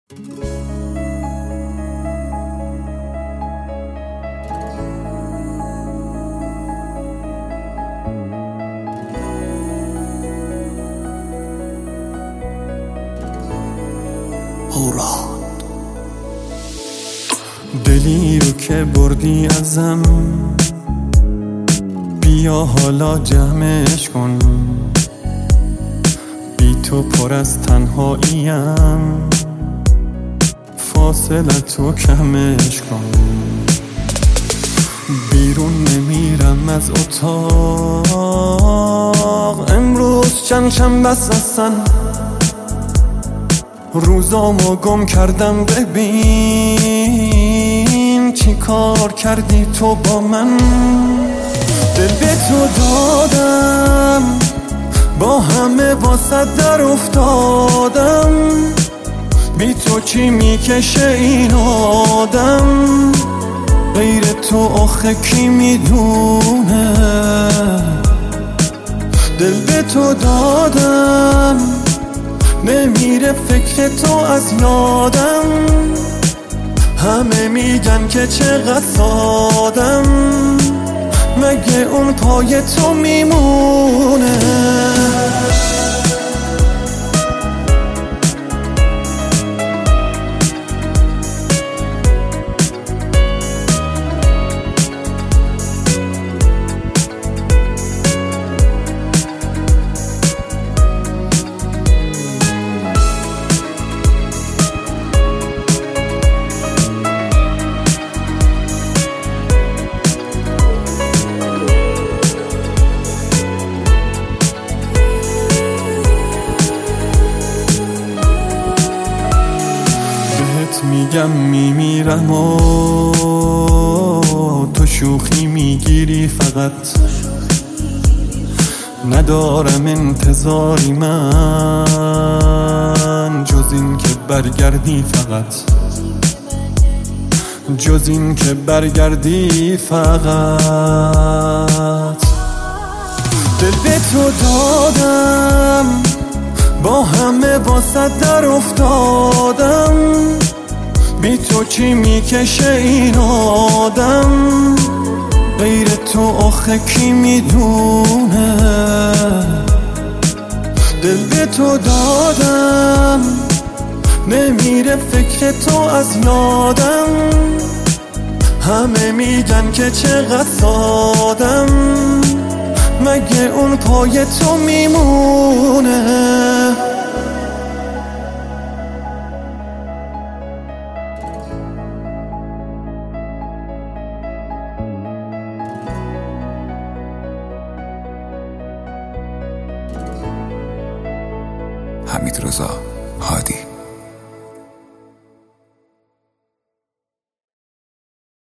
دلی رو که بردی ازم، بیا حالا جمعش کن. بی تو پر از تنهاییم، فاصلتو کمش کن. بیرون نمیرم از اتاق، امروز چند شنبه هستن، روزامو گم کردم. ببین چی کار کردی تو با من. دل به تو دادم، با همه واسه در افتادم. بی تو چی میکشه این آدم، غیر تو آخه کی میدونه. دل به تو دادم، نمیره فکر تو از یادم. همه میگن که چقدر سادم، مگه اون پای تو میمونه. میگم میمیرم و تو شوخی میگیری فقط. ندارم انتظاری من، جز این که برگردی فقط. جز این که برگردی فقط. دل به تو دادم، با همه واسه در افتادم. بی تو چی میکشه این آدم، غیر تو آخه کی میدونه. دل به تو دادم، نمیره فکر تو از یادم. همه میگن که چقدر سادم، مگه اون پای تو میمونه. حمیدرضا هادی.